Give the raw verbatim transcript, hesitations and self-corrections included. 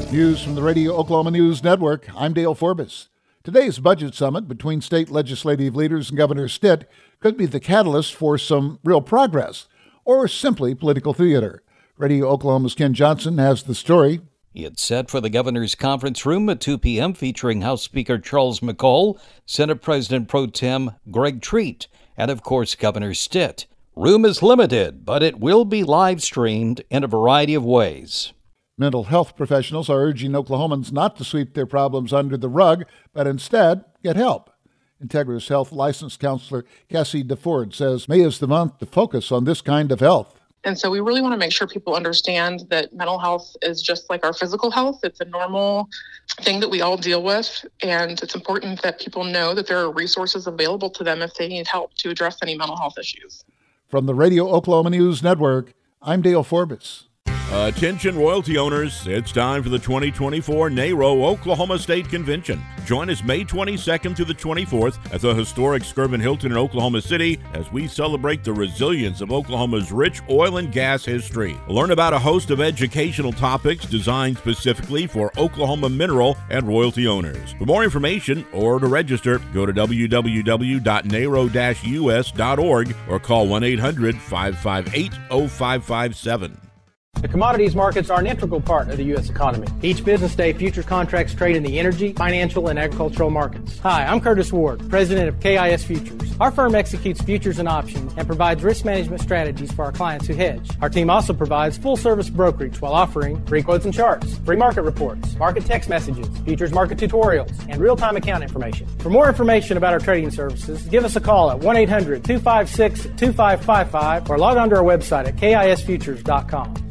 News from the Radio Oklahoma News Network. I'm Dale Forbes. Today's budget summit between state legislative leaders and Governor Stitt could be the catalyst for some real progress, or simply political theater. Radio Oklahoma's Ken Johnson has the story. It's set for the governor's conference room at two p.m. featuring House Speaker Charles McCall, Senate President Pro Tem Greg Treat, and of course Governor Stitt. Room is limited, but it will be live streamed in a variety of ways. Mental health professionals are urging Oklahomans not to sweep their problems under the rug, but instead get help. Integris Health licensed counselor Cassie DeFord says May is the month to focus on this kind of health. And so we really want to make sure people understand that mental health is just like our physical health. It's a normal thing that we all deal with. And it's important that people know that there are resources available to them if they need help to address any mental health issues. From the Radio Oklahoma News Network, I'm Dale Forbes. Attention royalty owners, it's time for the twenty twenty-four NARO Oklahoma State Convention. Join us May twenty-second through the twenty-fourth at the historic Skirvin Hilton in Oklahoma City as we celebrate the resilience of Oklahoma's rich oil and gas history. Learn about a host of educational topics designed specifically for Oklahoma mineral and royalty owners. For more information or to register, go to w w w dot naro dash u s dot org or call one eight hundred, five five eight, zero five five seven. The commodities markets are an integral part of the U S economy. Each business day, futures contracts trade in the energy, financial, and agricultural markets. Hi, I'm Curtis Ward, president of K I S Futures. Our firm executes futures and options and provides risk management strategies for our clients who hedge. Our team also provides full-service brokerage while offering free quotes and charts, free market reports, market text messages, futures market tutorials, and real-time account information. For more information about our trading services, give us a call at one eight hundred, two five six, two five five five or log on to our website at k i s futures dot com.